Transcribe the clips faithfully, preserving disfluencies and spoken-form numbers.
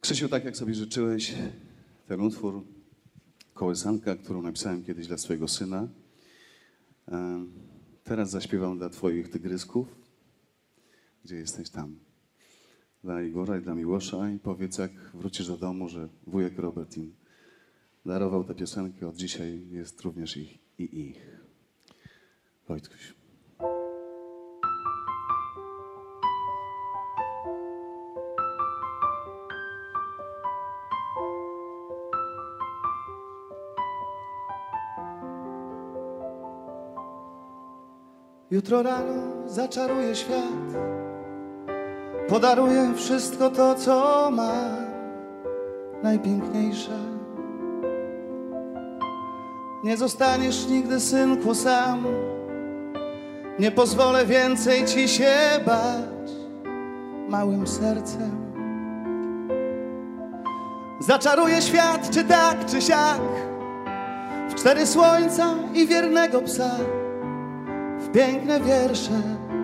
Krzysiu, tak jak sobie życzyłeś, ten utwór Kołysanka, którą napisałem kiedyś dla swojego syna, teraz zaśpiewam dla twoich tygrysków. Gdzie jesteś? Tam. Dla Igora i dla Miłosza i powiedz, jak wrócisz do domu, że wujek Robert im darował tę piosenkę. Od dzisiaj jest również ich i ich. Wojtkuś. Jutro rano zaczaruję świat, podaruję wszystko to, co mam najpiękniejsze. Nie zostaniesz nigdy, synku, sam. Nie pozwolę więcej ci się bać małym sercem. Zaczaruję świat, czy tak, czy siak, w cztery słońca i wiernego psa, w piękne wiersze.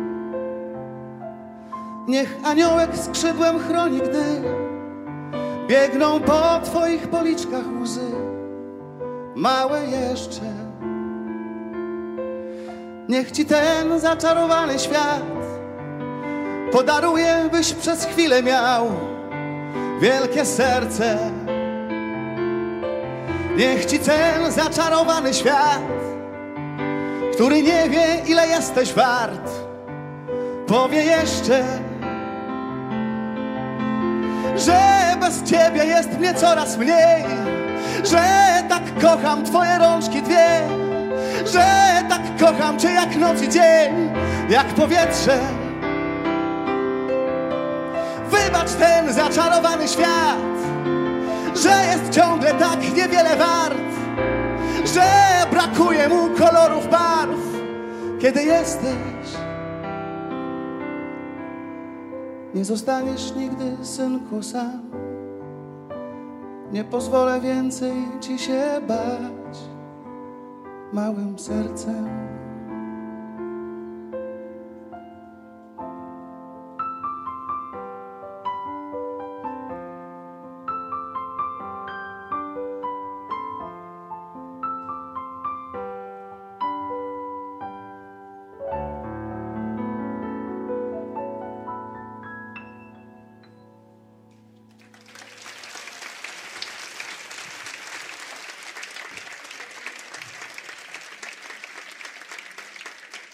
Niech aniołek skrzydłem chroni, gdy biegną po twoich policzkach łzy, małe jeszcze. Niech ci ten zaczarowany świat podaruje, byś przez chwilę miał wielkie serce. Niech ci ten zaczarowany świat, który nie wie, ile jesteś wart, powie jeszcze, że bez ciebie jest mnie coraz mniej, że tak kocham twoje rączki dwie, że tak kocham cię jak noc i dzień, jak powietrze. Wybacz ten zaczarowany świat, że jest ciągle tak niewiele wart, że brakuje mu kolorów, barw, kiedy jesteś. Nie zostaniesz nigdy, synku, sam. Nie pozwolę więcej ci się bać małym sercem.